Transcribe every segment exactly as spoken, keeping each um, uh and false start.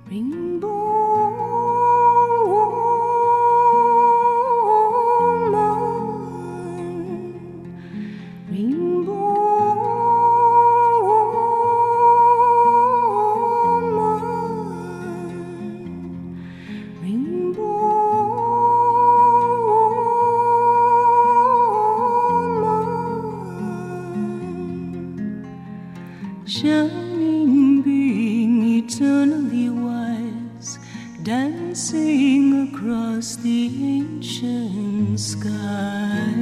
Rainbow man, rainbow man, rainbow man, shining being eternally wise, dancing across the ancient skies.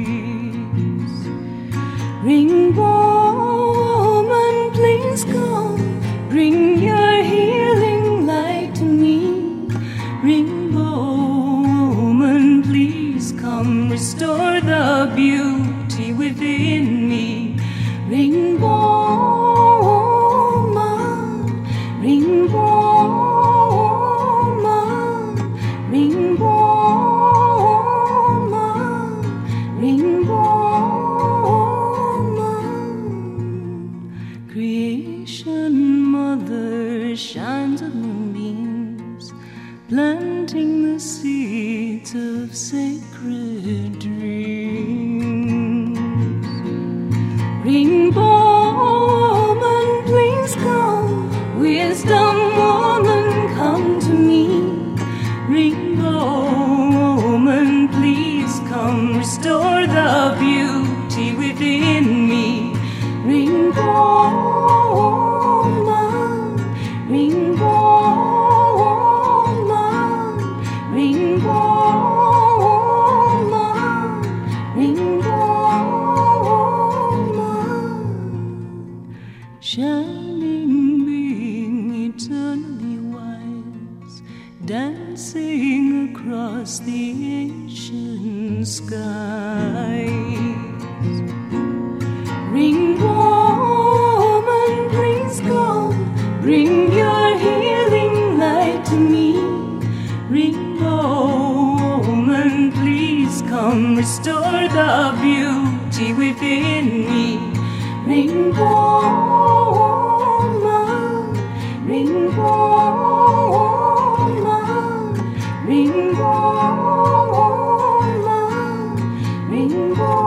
Rainbow woman, please come, bring your healing light to me. Rainbow woman, please come, restore the beauty within me. Rainbow man, rainbow man, rainbow man, rainbow man. Creation mother shines of moonbeams, planting the seeds of sacred dreams. Rainbow woman, please come, wisdom woman, come to me. Rainbow woman, please come, restore the beauty within me. Rainbow woman, rainbow woman, rainbow woman, rainbow woman, shining being eternally wise, dancing across the ancient skies. Rainbow woman, please come, bring your healing light to me. Rainbow woman, please come, restore the beauty within me. Rainbow woman, rainbow woman, rainbow woman, rainbow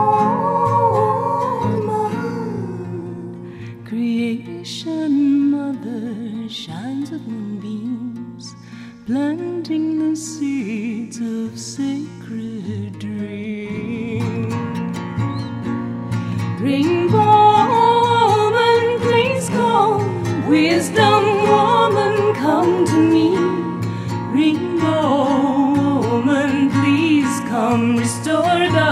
woman. Creation mother shines of moonbeams, planting the seeds of sacred dreams. Rainbow woman, please come, wisdom woman, come to me. Rainbow woman, please come, restore the